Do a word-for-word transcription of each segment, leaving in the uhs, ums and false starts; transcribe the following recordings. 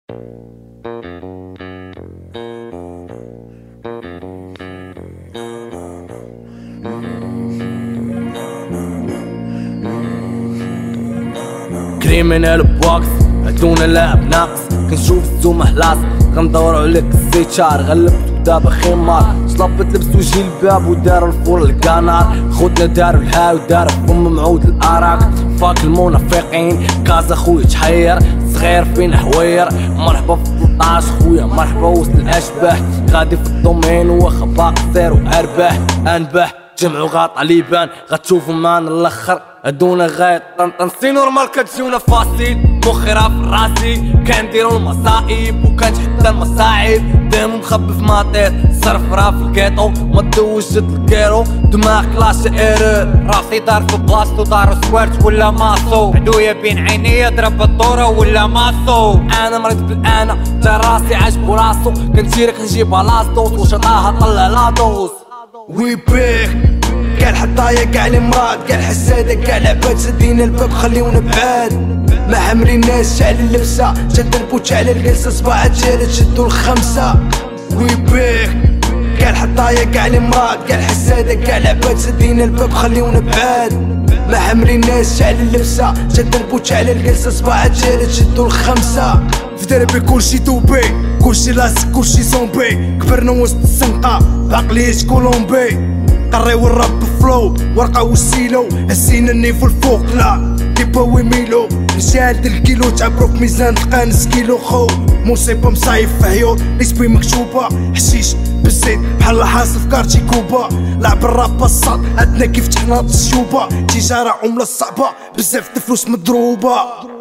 كريمينال بواكس عدونا لاعب ناقص، كنشوف الزومة هلاص غندورو عليك الزيت شعر غلبت ودابا خمار شلبت لبس وجهي الباب ودارو الفول القنار خوتنا دارو الحاو ودارو فم معود الاراك فاك المنافقين كازا خويا تحير صغير فين حوير مرحبا في ثلاطاش خويا مرحبا وسط الاشباح غادي في الدومين واخا باقي سير وارباح انباح جمعوا غاطا ليبان غتشوفوا معنا الاخر ادونا غايط طنطنسي نورمال كتجيونا فاصيل مخي راه في راسي كنديرو المصائب وكنتحدى المصاعب دايما مخبي في ماطيط صرف راه في الكيطو ما تدوش جد الكيرو دماغ كلاش ايرور راسي دار في بلاصتو دارو سوارت ولا ماسو عدويا بين عينيا ضرب الدورة ولا ماسو انا مريض بالانا تا راسي عاجبو راسو كنتيرك نجيب لاصدوس وشطاها طلع لادوس وي بيك قال حطايا قال المراد قال حسادة قال عباد سدينا الباب خليونا بعاد ما حمري الناس شعل اللبسة شد البوت على الجلسة صباعات جالت شدو الخمسة وي بيك قال حطايا قال المراد قال حسادة قال عباد سدينا الباب خليونا بعاد ما حمري الناس شعل اللبسة شد البوت على الجلسة صباعات جالت شدو الخمسة في دربي كلشي دوبي كلشي لاصق كلشي زومبي كبرنا وسط الزنقة بعقلية كولومبي قريو الراب فلو ورقة والسيلو هزينا النيفو الفوق لا ديبا ويميلو رجال الكيلو تعبرو في ميزان تلقى نص كيلو خو مصيبة مصايب في عيون ليسبي مكتوبة حشيش بالزيت بحال حاصل في كارتي كوبا لعب الراب بساط عندنا كيف تحنا الشوبة تجارة عملة صعبة بزاف الفلوس مضروبة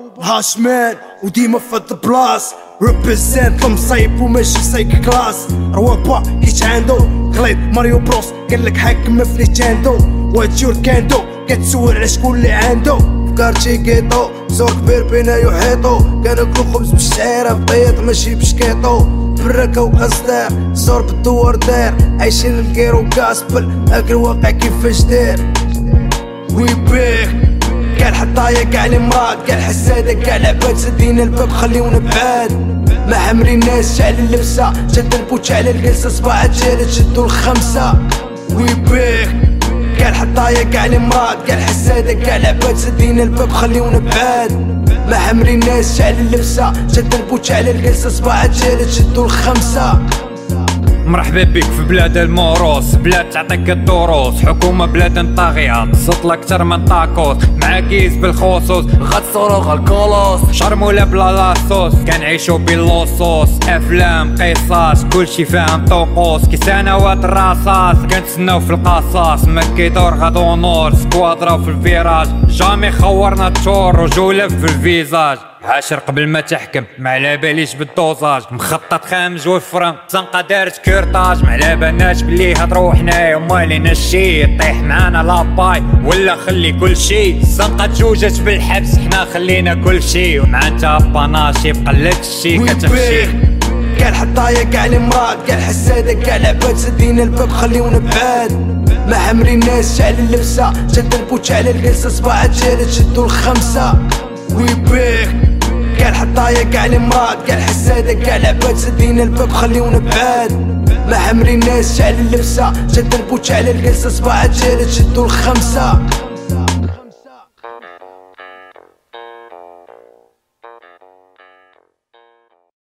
هاشمان وديما في هاد البلاص ريبريزنت المصايب وماشي سايك كلاس روابا كيتعاندو غليظ ماريو بروس قالك حاكم في نينتندو وات يور كاندو كتسول على شكون اللي عندو فكارتي كيطو زور كبير بينا يحيطو كناكلو خبز بالشعيرة بطيط ماشي بشكيطو بركة وقصدار زور بالدوار داير عايشين الكيرو كاسبل هاك الواقع كيفاش داير وي بيك قال حطايا قال المراد قال حسادة قال عباد سدينا الباب خليونا بعاد ما حمري الناس شعل اللبسة شد البوت على الجلسة صباعات جالت شدو الخمسة وي بيك قال حطايا قال المراد قال حسادة قال عباد سدينا الباب خليونا بعاد ما حمري الناس شعل اللبسة شد البوت على الجلسة صباعات جالت شدو الخمسة مرحبا بك في بلاد الموروس بلاد تعطيك الدروس حكومة بلاد انطاغية تصطل اكتر من طاكوس مع كيس بالخصوص غتصورو غالكولوس شرمولة بلا لاصوص كنعيشو باللوصوص افلام قصص كلشي فاهم طقوس كي سنوات الرصاص كنتسناو في القصاص ما كيدور غادو نور سكوادرا في الفيراج جامي خورنا التور رجولة في الفيزاج عاشر قبل ما تحكم ما على باليش بالدوزاج مخطط خامج وفرن زنقة دارت كورتاج ما على بالناش بلي هضرو حنايا ومالينا الشي طيح معانا لاباي ولا خلي كل شي زنقة تجوجت بالحبس حنا خلينا كل شي ومع انت باناشي بقلت الشي كتمشي قال حطايا قال المراد قال حسادة قال عباد سدينا الباب خليونا بعاد ما حمري الناس شعل اللبسة شد البوت على الجلسة صباعات جالت شدو الخمسة وي بيك قال حطايا قال المراد قال حسادة قال عباد سدينا الباب خليونا بعاد ما حمري الناس شعل اللبسة شد البوت على الجلسة صباعات جالت شدو الخمسة.